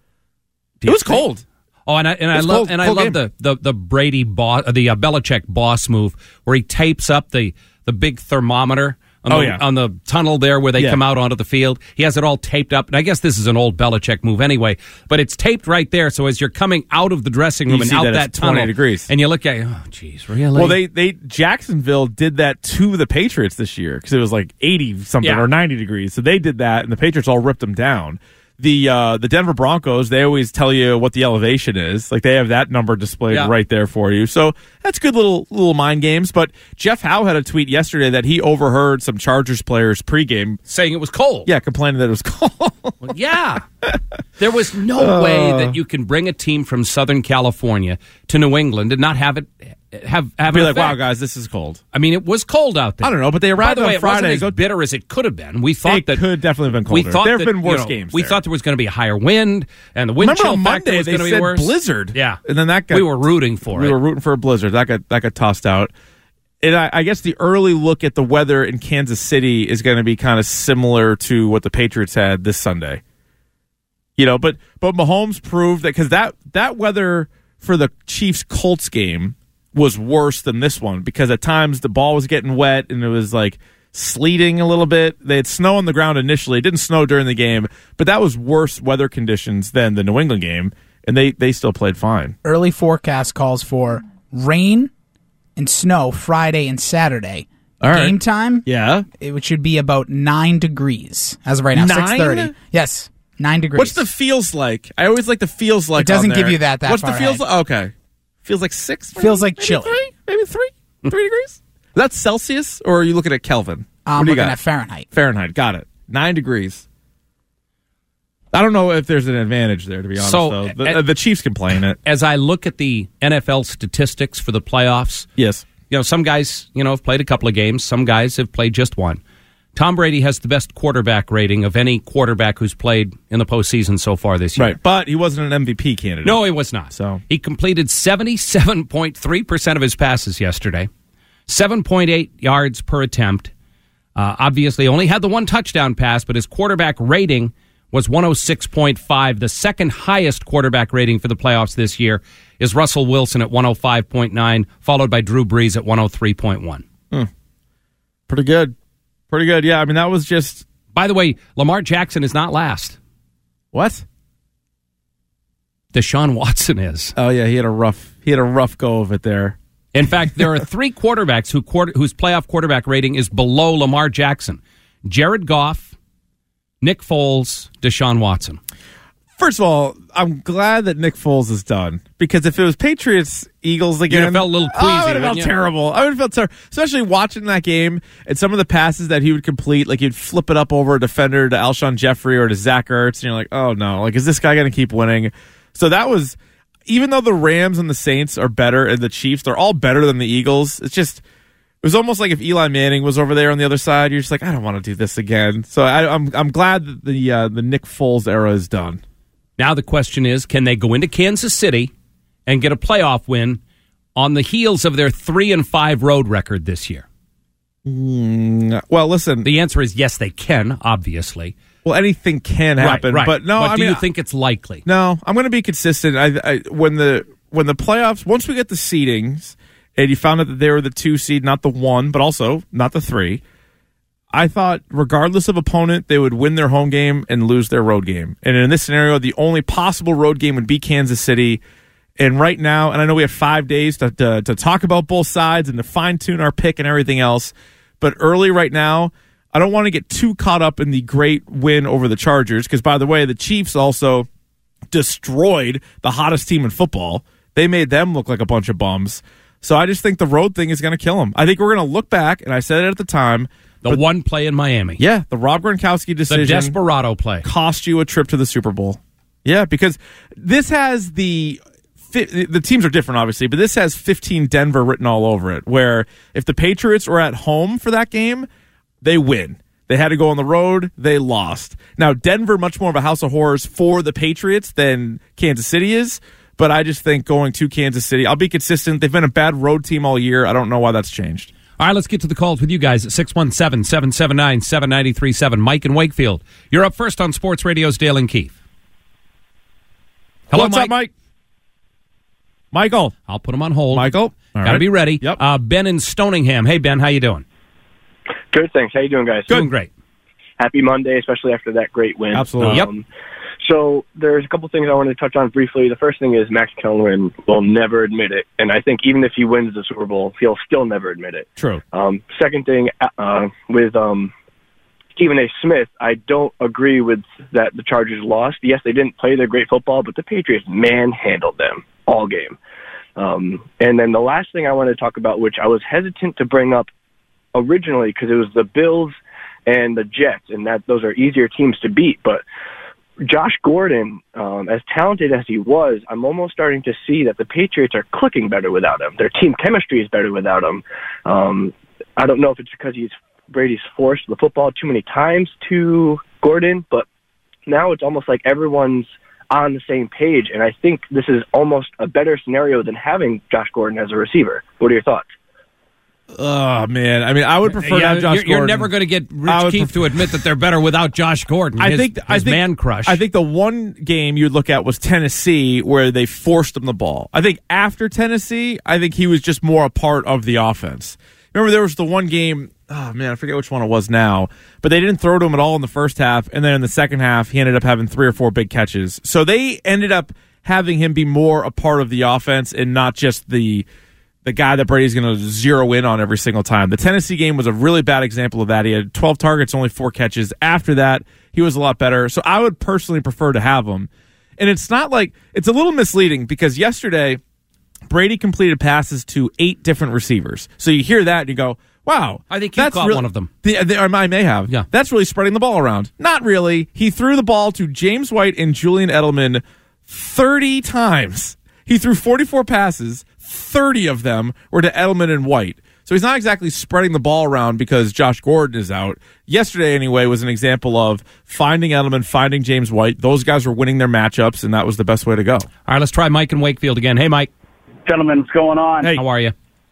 Do It was think? cold. Oh, and I and I It's love cold- and I cold love game. the, the the Brady boss, the uh, Belichick boss move where he tapes up the the big thermometer. On Oh, the, yeah. on the tunnel there where they Yeah. come out onto the field. He has it all taped up. And I guess this is an old Belichick move anyway, but it's taped right there. So as you're coming out of the dressing room You and see out that that, it's twenty tunnel, degrees. and you look at, oh, geez, really? Well, they they Jacksonville did that to the Patriots this year because it was like eighty something Yeah. or ninety degrees. So they did that, and the Patriots all ripped them down. The uh, the Denver Broncos, they always tell you what the elevation is. Like they have that number displayed Yeah. right there for you. So that's good little little mind games. But Jeff Howe had a tweet yesterday that he overheard some Chargers players pregame saying it was cold. Yeah, complaining that it was cold. Well, yeah. There was no Uh. way that you can bring a team from Southern California to New England and not have it have have Be an like, effect. wow, guys, this is cold. I mean, it was cold out there. I don't know, but they By arrived the on way, it Friday. wasn't as bitter as it could have been. We thought It that could definitely have been We colder. thought There have that, been you worse know, games We there. thought there was going to be a higher wind, and the wind Remember chill on factor Monday was they going to be said worse. blizzard. Yeah, and then that got, we were rooting for we it. were rooting for a blizzard. That got that got tossed out. And I, I guess the early look at the weather in Kansas City is going to be kind of similar to what the Patriots had this Sunday. You know, but but Mahomes proved that because that that weather for the Chiefs Colts game was worse than this one because at times the ball was getting wet and it was like sleeting a little bit. They had snow on the ground initially. It didn't snow during the game, but that was worse weather conditions than the New England game, and they, they still played fine. Early forecast calls for rain and snow Friday and Saturday. All right. Game time, Yeah. it should be about nine degrees as of right now, Nine? six thirty. Yes, nine degrees. What's the feels like? I always like the feels like. It doesn't on give there. you that that What's far the feels ahead. like? Okay. Feels like six? Feels like maybe chilly. Three? Maybe three? Three degrees? That's Celsius, or are you looking at Kelvin? I'm What do you looking got? at Fahrenheit. Fahrenheit. Got it. Nine degrees. I don't know if there's an advantage there, to be honest, So, though. The, uh, the Chiefs can play in it. As I look at the N F L statistics for the playoffs, Yes. you know, some guys, you know, have played a couple of games. Some guys have played just one. Tom Brady has the best quarterback rating of any quarterback who's played in the postseason so far this year. Right. But he wasn't an M V P candidate. No, he was not. So he completed seventy-seven point three percent of his passes yesterday. seven point eight yards per attempt. Uh, obviously, only had the one touchdown pass, but his quarterback rating was one oh six point five. The second highest quarterback rating for the playoffs this year is Russell Wilson at one oh five point nine, followed by Drew Brees at one oh three point one. Hmm. Pretty good. Pretty good. Yeah, I mean, that was just... By the way, Lamar Jackson is not last. What? Deshaun Watson is. Oh, yeah, he had a rough he had a rough go of it there. In fact, there are three quarterbacks who quarter, whose playoff quarterback rating is below Lamar Jackson. Jared Goff, Nick Foles, Deshaun Watson. First of all, I'm glad that Nick Foles is done, because if it was Patriots Eagles again, you'd have felt a little queasy. Oh, I would have felt you? terrible. I would have felt terrible, especially watching that game and some of the passes that he would complete. Like he'd flip it up over a defender to Alshon Jeffrey or to Zach Ertz, and you're like, oh no, like is this guy going to keep winning? So that was, even though the Rams and the Saints are better and the Chiefs, they're all better than the Eagles. It's just, it was almost like if Eli Manning was over there on the other side. You're just like, I don't want to do this again. So I, I'm I'm glad that the uh, the Nick Foles era is done. Now the question is, can they go into Kansas City and get a playoff win on the heels of their three and five road record this year? Mm, well, listen. The answer is yes, they can, obviously. Well, anything can happen, right, right. but no. But I do mean, you think it's likely? No, I'm going to be consistent. I, I when the when the playoffs, once we get the seedings, and you found out that they were the two seed, not the one, but also not the three. I thought, regardless of opponent, they would win their home game and lose their road game. And in this scenario, the only possible road game would be Kansas City. And right now, and I know we have five days to to, to talk about both sides and to fine tune our pick and everything else, but early right now, I don't want to get too caught up in the great win over the Chargers, because, by the way, the Chiefs also destroyed the hottest team in football. They made them look like a bunch of bums. So I just think the road thing is going to kill them. I think we're going to look back, and I said it at the time. The but, one play in Miami. Yeah, the Rob Gronkowski decision. The desperado play. Cost you a trip to the Super Bowl. Yeah, because this has the... The teams are different, obviously, but this has fifteen Denver written all over it, where if the Patriots were at home for that game, they win. They had to go on the road. They lost. Now, Denver, much more of a house of horrors for the Patriots than Kansas City is, but I just think going to Kansas City, I'll be consistent. They've been a bad road team all year. I don't know why that's changed. All right, let's get to the calls with you guys at six one seven, seven seven nine, seven nine three seven. Mike in Wakefield. You're up first on Sports Radio's Dale and Keith. Hello, What's Mike. up, Mike? Michael. I'll put him on hold. Michael. Got to right. be ready. Yep. Uh, Ben in Stoningham. Hey, Ben, how you doing? Good, thanks. How you doing, guys? Good. Doing great. Happy Monday, especially after that great win. Absolutely. Um, yep. So there's a couple things I wanted to touch on briefly. The first thing is Max Kellerman will never admit it, and I think even if he wins the Super Bowl, he'll still never admit it. True. Um, second thing, uh, with um, Stephen A. Smith, I don't agree with that the Chargers lost. Yes, they didn't play their great football, but the Patriots manhandled them all game. Um, and then the last thing I wanted to talk about, which I was hesitant to bring up originally because it was the Bills and the Jets, and that those are easier teams to beat, but Josh Gordon, um, as talented as he was, I'm almost starting to see that the Patriots are clicking better without him. Their team chemistry is better without him. Um, I don't know if it's because he's Brady's forced the football too many times to Gordon, but now it's almost like everyone's on the same page, and I think this is almost a better scenario than having Josh Gordon as a receiver. What are your thoughts? Oh, man. I mean, I would prefer yeah, to have Josh you're, Gordon. You're never going to get Rich Keefe pref- to admit that they're better without Josh Gordon. I his, think his I think, man crush. I think the one game you'd look at was Tennessee, where they forced him the ball. I think after Tennessee, I think he was just more a part of the offense. Remember, there was the one game, oh, man, I forget which one it was now, but they didn't throw to him at all in the first half, and then in the second half, he ended up having three or four big catches. So they ended up having him be more a part of the offense and not just the the guy that Brady's going to zero in on every single time. The Tennessee game was a really bad example of that. He had twelve targets, only four catches. After that, he was a lot better. So I would personally prefer to have him. And it's not like – it's a little misleading because yesterday Brady completed passes to eight different receivers. So you hear that and you go, wow. I think you that's caught really, one of them. The, the, I may have. Yeah. That's really spreading the ball around. Not really. He threw the ball to James White and Julian Edelman thirty times. He threw forty-four passes. thirty of them were to Edelman and White. So he's not exactly spreading the ball around because Josh Gordon is out. Yesterday, anyway, was an example of finding Edelman, finding James White. Those guys were winning their matchups, and that was the best way to go. All right, let's try Mike in Wakefield again. Hey, Mike. Gentlemen, what's going on? Hey. How are you?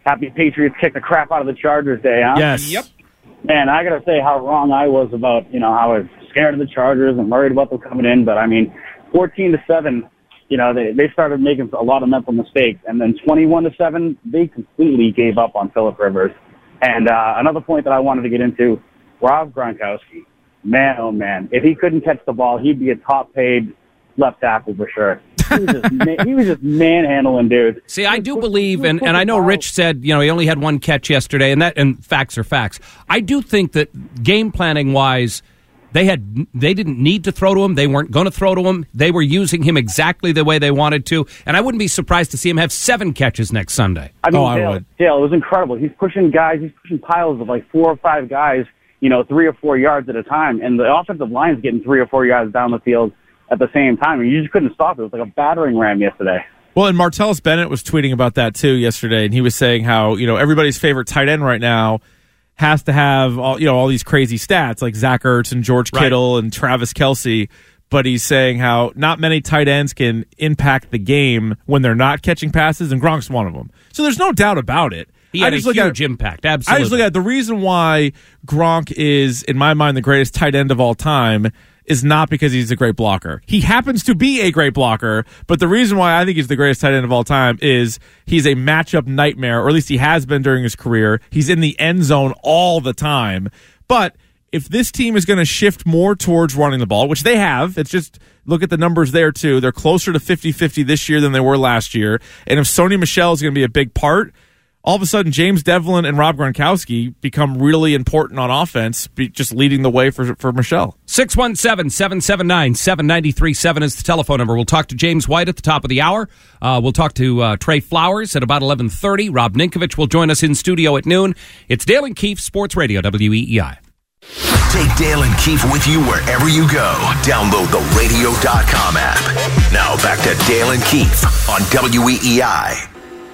Happy Patriots kick the crap out of the Chargers day, huh? Yes. Yep. Man, I got to say how wrong I was about, you know, how I was scared of the Chargers and worried about them coming in. But, I mean, fourteen to seven, you know, they, they started making a lot of mental mistakes. And then twenty-one to seven, they completely gave up on Phillip Rivers. And uh, another point that I wanted to get into, Rob Gronkowski. Man, oh, man. If he couldn't catch the ball, he'd be a top-paid left tackle for sure. He was just, man, he was just manhandling dudes. See, I do believe, and, and I know Rich said, you know, he only had one catch yesterday, and that and facts are facts. I do think that game planning wise, they had they didn't need to throw to him. They weren't going to throw to him. They were using him exactly the way they wanted to, and I wouldn't be surprised to see him have seven catches next Sunday. I mean, oh, Dale, I would. Dale, it was incredible. He's pushing guys. He's pushing piles of like four or five guys, you know, three or four yards at a time, and the offensive line's getting three or four yards down the field at the same time. I mean, you just couldn't stop it. It was like a battering ram yesterday. Well, and Martellus Bennett was tweeting about that too yesterday, and he was saying how, you know, everybody's favorite tight end right now has to have all, you know, all these crazy stats like Zach Ertz and George Kittle right. and Travis Kelce, but he's saying how not many tight ends can impact the game when they're not catching passes, and Gronk's one of them. So there's no doubt about it. He had I just a look huge at, impact, absolutely. I just look at the reason why Gronk is, in my mind, the greatest tight end of all time is not because he's a great blocker. He happens to be a great blocker, but the reason why I think he's the greatest tight end of all time is he's a matchup nightmare, or at least he has been during his career. He's in the end zone all the time. But if this team is going to shift more towards running the ball, which they have, it's just look at the numbers there too. They're closer to fifty-fifty this year than they were last year. And if Sony Michel is going to be a big part, all of a sudden, James Devlin and Rob Gronkowski become really important on offense, be just leading the way for for Michelle. six one seven, seven seven nine, seven nine three seven is the telephone number. We'll talk to James White at the top of the hour. Uh, we'll talk to uh, Trey Flowers at about eleven thirty. Rob Ninkovich will join us in studio at noon. It's Dale and Keefe, Sports Radio, W E E I. Take Dale and Keefe with you wherever you go. Download the radio dot com app. Now back to Dale and Keefe on W E E I.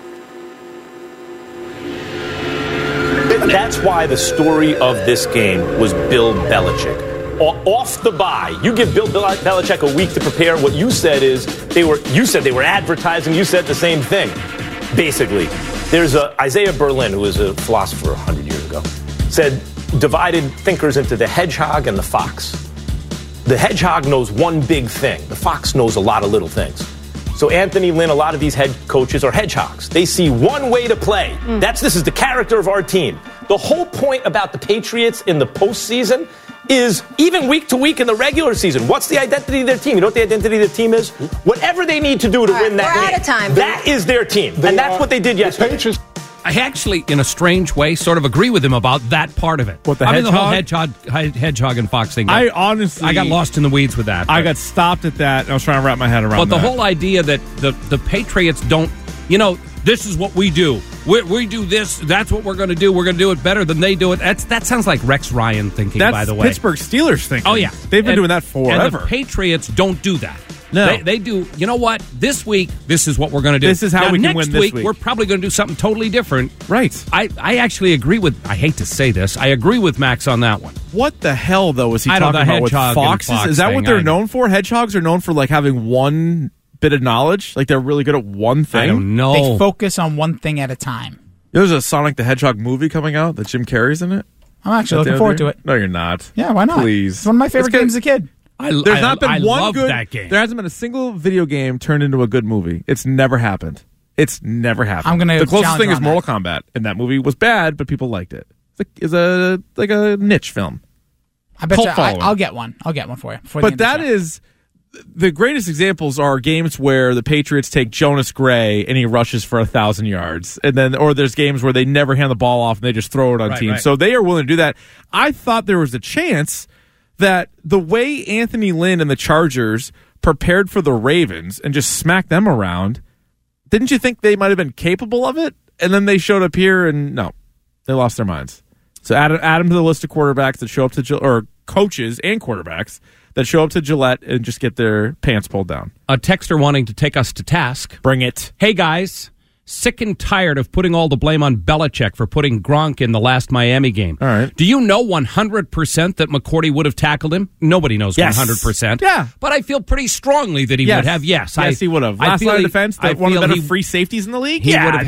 That's why the story of this game was Bill Belichick. Off the bye, you give Bill Belichick a week to prepare. What you said is they were. You said they were advertising. You said the same thing. Basically, there's a Isaiah Berlin, who was a philosopher a hundred years ago, said divided thinkers into the hedgehog and the fox. The hedgehog knows one big thing. The fox knows a lot of little things. So Anthony Lynn, a lot of these head coaches are hedgehogs. They see one way to play. Mm. That's this is the character of our team. The whole point about the Patriots in the postseason is even week to week in the regular season. What's the identity of their team? You know what the identity of their team is? Whatever they need to do to All win right, that we're game. Out of time. That is their team. They and that's are, what they did yesterday. Patriots- I actually, in a strange way, sort of agree with him about that part of it. What, the I mean, hedgehog? the whole hedgehog, hedgehog and fox thing. I honestly... I got lost in the weeds with that. I got stopped at that, and I was trying to wrap my head around But that. the whole idea that the, the Patriots don't, you know, this is what we do. We, we do this. That's what we're going to do. We're going to do it better than they do it. That's That sounds like Rex Ryan thinking, That's by the way. Pittsburgh Steelers thinking. Oh, yeah. They've been and, doing that forever. And the Patriots don't do that. No. They, they do, you know what? This week, this is what we're going to do. This is how now, we can next win this week, week. We're probably going to do something totally different. Right. I, I actually agree with, I hate to say this, I agree with Max on that one. What the hell, though, was he I talking know, the about with hedgehog foxes? and fox Is that thing, what they're I know. known for? Hedgehogs are known for, like, having one bit of knowledge? Like, they're really good at one thing? I don't know. They focus on one thing at a time. There's a Sonic the Hedgehog movie coming out that Jim Carrey's in it. I'm actually looking forward to it. No, you're not. Yeah, why not? Please. It's one of my favorite games as a kid. I, There's I, not been I one love good that game. There hasn't been a single video game turned into a good movie. It's never happened. It's never happened. I'm gonna the closest challenge thing you is on Mortal that. Kombat, and that movie was bad, but people liked it. It's like, it's a like a niche film. I bet Cult you I, following. I'll get one. I'll get one for you. before But the end that of the show. is the greatest examples are games where the Patriots take Jonas Gray and he rushes for a thousand yards, and then or there's games where they never hand the ball off and they just throw it on Right, teams. right. So they are willing to do that. I thought there was a chance that the way Anthony Lynn and the Chargers prepared for the Ravens and just smacked them around, didn't you think they might have been capable of it? And then they showed up here and no, they lost their minds. So add, add them to the list of quarterbacks that show up to Gil- or coaches and quarterbacks that show up to Gillette and just get their pants pulled down. A texter wanting to take us to task. Bring it. Hey, guys. Sick and tired of putting all the blame on Belichick for putting Gronk in the last Miami game. All right. Do you know one hundred percent that McCourty would have tackled him? Nobody knows Yes. one hundred percent. Yeah. But I feel pretty strongly that he Yes. would have. Yes. Yes, I, he would have. I Last feel line of he- defense, I the, one of the feel better he- free safeties in the league? He yeah, would I have think had so.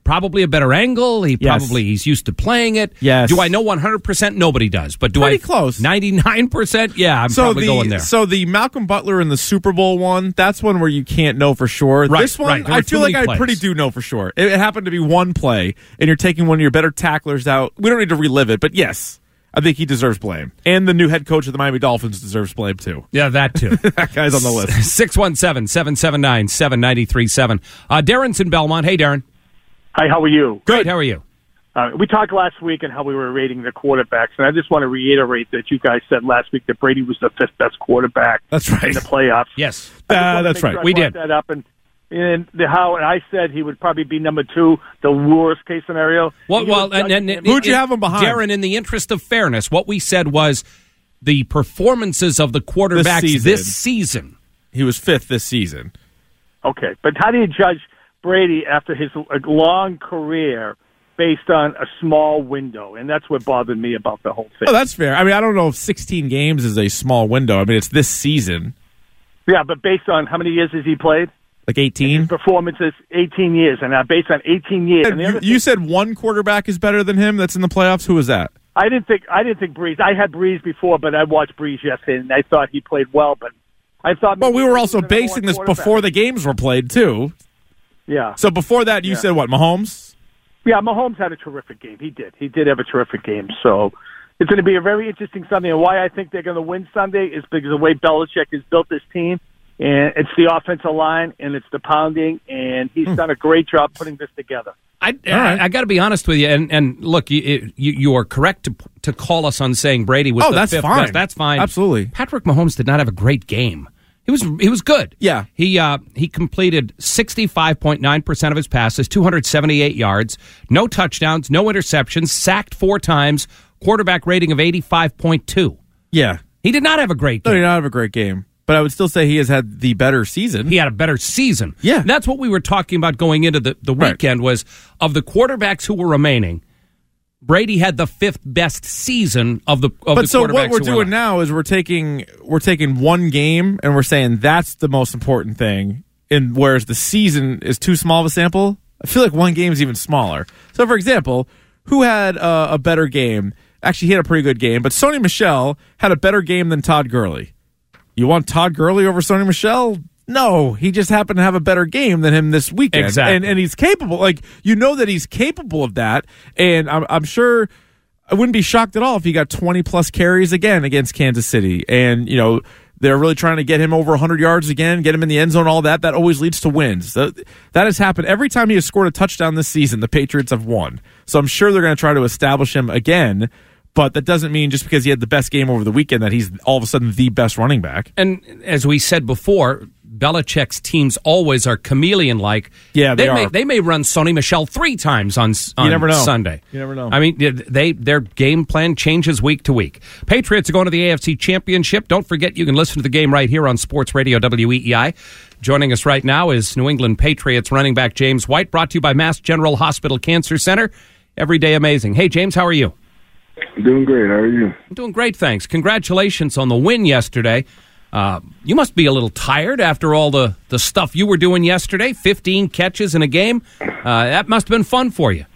probably a better angle. He Yes. probably he's used to playing it. Yes. Do I know one hundred percent? Nobody does. But do Pretty I close. ninety-nine percent? Yeah, I'm so probably the, going there. So the Malcolm Butler in the Super Bowl one, that's one where you can't know for sure. Right, this one, right. There were I too feel like many I plays. pretty do know for sure. It, it happened to be one play, and you're taking one of your better tacklers out. We don't need to relive it, but yes, I think he deserves blame. And the new head coach of the Miami Dolphins deserves blame, too. Yeah, that too. That guy's on the list. six one seven, seven seven nine, seven nine three seven. Uh, Darren's in Belmont. Hey, Darren. Hi, how are you? Good. How are you? Uh, we talked last week and how we were rating the quarterbacks, and I just want to reiterate that you guys said last week that Brady was the fifth best quarterback that's right. in the playoffs. Yes, uh, that's right. Sure we did did. that up, and and the, how and I said he would probably be number two, the worst case scenario. Well, well, and, and, and, who'd you have him behind? Darren, in the interest of fairness, what we said was the performances of the quarterbacks This this season. season. He was fifth this season. Okay, but how do you judge Brady after his uh, long career based on a small window? And that's what bothered me about the whole thing. Oh, that's fair. I mean, I don't know if sixteen games is a small window. I mean, it's this season. Yeah, but based on how many years has he played? Like eighteen? Performances, eighteen years. And now based on eighteen years. And the You, other you thing, said one quarterback is better than him that's in the playoffs? Who was that? I didn't think I didn't think Breeze. I had Breeze before, but I watched Breeze yesterday, and I thought he played well. But I thought. Well, we were also he was the number basing one this quarterback. before the games were played, too. Yeah. So before that, you Yeah. said what, Mahomes? Yeah, Mahomes had a terrific game. He did. He did have a terrific game. So it's going to be a very interesting Sunday. And why I think they're going to win Sunday is because of the way Belichick has built this team. And it's the offensive line, and it's the pounding, and he's done a great job putting this together. I, I, I got to be honest with you, and, and look, you, you you are correct to to call us on saying Brady was Oh, the that's fifth fine. best. That's fine. Absolutely. Patrick Mahomes did not have a great game. He was he was good. Yeah. He uh, he completed sixty-five point nine percent of his passes, two hundred seventy-eight yards, no touchdowns, no interceptions, sacked four times, quarterback rating of eighty-five point two. Yeah. He did not have a great game. No, he did not have a great game. But I would still say he has had the better season. He had a better season. Yeah. That's what we were talking about going into the, the Right. weekend was of the quarterbacks who were remaining, Brady had the fifth best season of the of But the so quarterbacks what we're who were doing left. now is we're taking we're taking one game and we're saying that's the most important thing, and whereas the season is too small of a sample. I feel like one game is even smaller. So, for example, who had uh, a better game? Actually, he had a pretty good game, but Sony Michel had a better game than Todd Gurley. You want Todd Gurley over Sony Michel? No, he just happened to have a better game than him this weekend. Exactly. And, and he's capable. Like, you know that he's capable of that. And I'm, I'm sure I wouldn't be shocked at all if he got twenty plus carries again against Kansas City. And, you know, they're really trying to get him over one hundred yards again, get him in the end zone, all that. That always leads to wins. That, that has happened. Every time he has scored a touchdown this season, the Patriots have won. So I'm sure they're going to try to establish him again. But that doesn't mean just because he had the best game over the weekend that he's all of a sudden the best running back. And as we said before, Belichick's teams always are chameleon-like. Yeah, they, they are. may they may run Sony Michel three times on, on You never know. Sunday. You never know. I mean, they their game plan changes week to week. Patriots are going to the A F C Championship. Don't forget, you can listen to the game right here on Sports Radio W E E I. Joining us right now is New England Patriots running back James White, brought to you by Mass General Hospital Cancer Center. Every day amazing. Hey, James, how are you? Doing great. How are you? I'm doing great, thanks. Congratulations on the win yesterday. Uh, you must be a little tired after all the, the stuff you were doing yesterday. fifteen catches in a game. Uh, that must have been fun for you.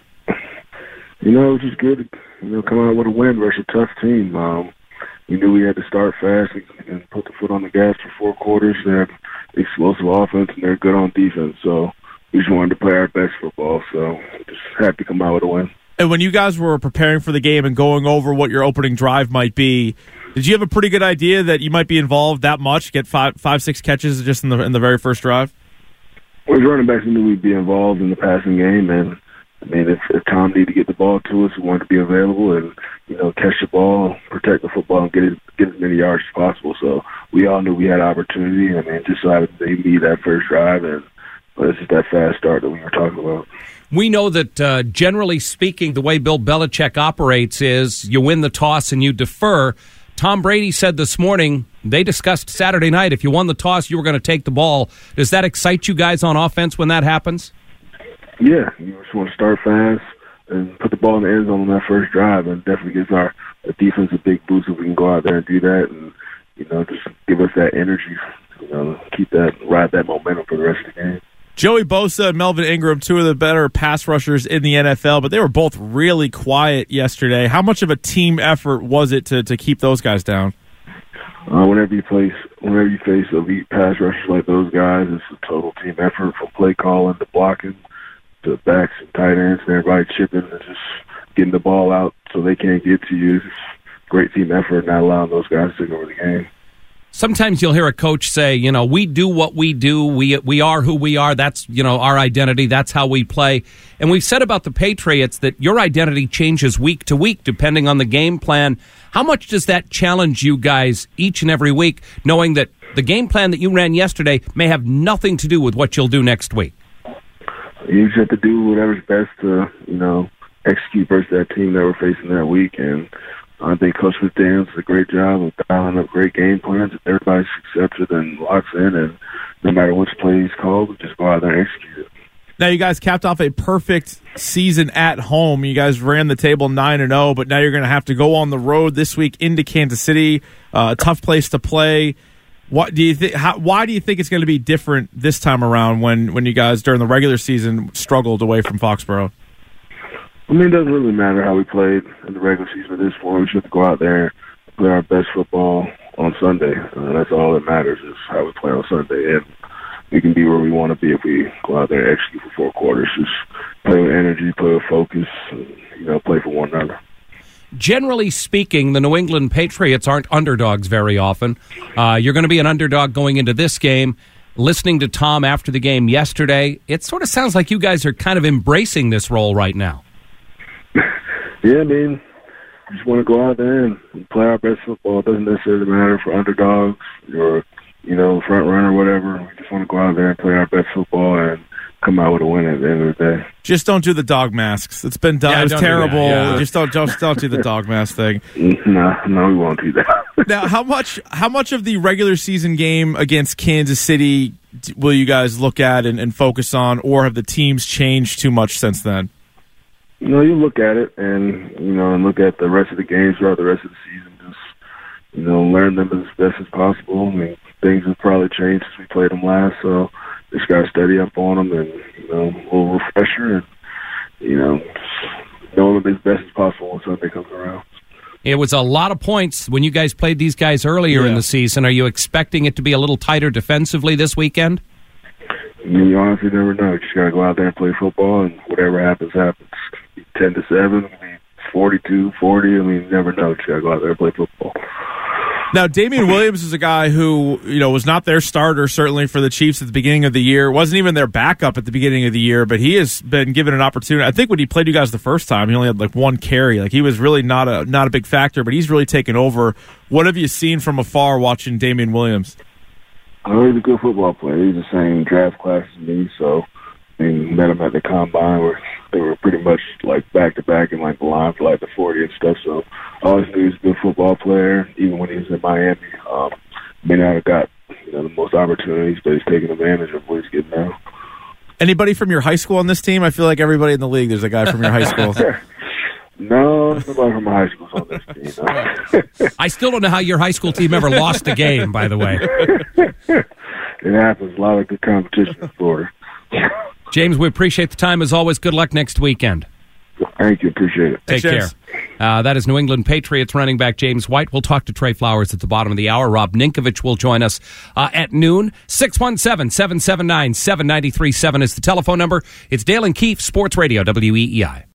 You know, it was just good to you know, come out with a win versus a tough team. Um, we knew we had to start fast and put the foot on the gas for four quarters. They have explosive offense, and they're good on defense. So we just wanted to play our best football. So just happy to come out with a win. And when you guys were preparing for the game and going over what your opening drive might be, did you have a pretty good idea that you might be involved that much, get five, five, six catches just in the in the very first drive? Well, as running backs, we knew we'd be involved in the passing game, and I mean, if, if Tom needed to get the ball to us, we wanted to be available and you know catch the ball, protect the football, and get it, get as many yards as possible. So we all knew we had opportunity. I mean, just so happened they needed that first drive, and well, it's just that fast start that we were talking about. We know that, uh, generally speaking, the way Bill Belichick operates is you win the toss and you defer. Tom Brady said this morning, they discussed Saturday night, if you won the toss, you were going to take the ball. Does that excite you guys on offense when that happens? Yeah, you just want to start fast and put the ball in the end zone on that first drive, and definitely gives our defense a big boost if we can go out there and do that and, you know, just give us that energy, you know, keep that, ride that momentum for the rest of the game. Joey Bosa and Melvin Ingram, two of the better pass rushers in the N F L, but they were both really quiet yesterday. How much of a team effort was it to, to keep those guys down? Uh, whenever you face, whenever you face elite pass rushers like those guys, it's a total team effort from play calling to blocking to backs and tight ends and everybody chipping and just getting the ball out so they can't get to you. It's great team effort, not allowing those guys to take over the game. Sometimes you'll hear a coach say, you know, we do what we do. We we are who we are. That's, you know, our identity. That's how we play. And we've said about the Patriots that your identity changes week to week depending on the game plan. How much does that challenge you guys each and every week, knowing that the game plan that you ran yesterday may have nothing to do with what you'll do next week? You just have to do whatever's best to, you know, execute versus that team that we're facing that week. And I think Coach McDaniels does a great job of dialing up great game plans. If everybody accepts it and locks in, and no matter which play he's called, we just go out there and execute it. Now, you guys capped off a perfect season at home. You guys ran the table nine and oh, but now you're going to have to go on the road this week into Kansas City, uh, a tough place to play. What do you think? How, why do you think it's going to be different this time around when, when you guys during the regular season struggled away from Foxborough? I mean, it doesn't really matter how we played in the regular season at this point. We just have to go out there and play our best football on Sunday. Uh, that's all that matters is how we play on Sunday. And we can be where we want to be if we go out there and execute for four quarters. Just play with energy, play with focus, and, you know, play for one another. Generally speaking, the New England Patriots aren't underdogs very often. Uh, you're going to be an underdog going into this game. Listening to Tom after the game yesterday, it sort of sounds like you guys are kind of embracing this role right now. Yeah, I mean, we just want to go out there and play our best football. It doesn't necessarily matter for underdogs or, you know, front runner or whatever. We just want to go out there and play our best football and come out with a win at the end of the day. Just don't do the dog masks. It's been done. Yeah, it was terrible. Do yeah. Just don't, just don't do the dog mask thing. No, no, we won't do that. Now, how much how much of the regular season game against Kansas City will you guys look at and, and focus on, or have the teams changed too much since then? You know, you look at it and, you know, and look at the rest of the games throughout the rest of the season. Just, you know, learn them as best as possible. I mean, things have probably changed since we played them last, so just got to study up on them and, you know, a little refresher and, you know, know them as best as possible when Sunday comes around. It was a lot of points when you guys played these guys earlier yeah. in the season. Are you expecting it to be a little tighter defensively this weekend? I mean, you honestly never know. You just got to go out there and play football, and whatever happens, happens. ten to seven, forty-two forty. I mean, you never know. You just got to go out there and play football. Now, Damian Williams is a guy who, you know, was not their starter, certainly, for the Chiefs at the beginning of the year. Wasn't even their backup at the beginning of the year, but he has been given an opportunity. I think when he played you guys the first time, he only had like one carry. Like, he was really not a not a big factor, but he's really taken over. What have you seen from afar watching Damian Williams? Oh, he's a good football player. He's the same draft class as me, so I mean, met him at the combine where they were pretty much like back to back in like the line for like the forty and stuff. So I always knew he was a good football player, even when he was in Miami. Um, may not have got, you know, the most opportunities, but he's taking advantage of what he's getting now. Anybody from your high school on this team? I feel like everybody in the league, there's a guy from your high school. No, nobody from my high school's on this team. No. I still don't know how your high school team ever lost a game, by the way. It happens. A lot of good competition in Florida. James, we appreciate the time. As always, good luck next weekend. Thank you. Appreciate it. Take Thanks, care. Uh, that is New England Patriots running back James White. We'll talk to Trey Flowers at the bottom of the hour. Rob Ninkovich will join us uh, at noon. six one seven, seven seven nine, seven nine three seven is the telephone number. It's Dale and Keefe, Sports Radio, W E E I.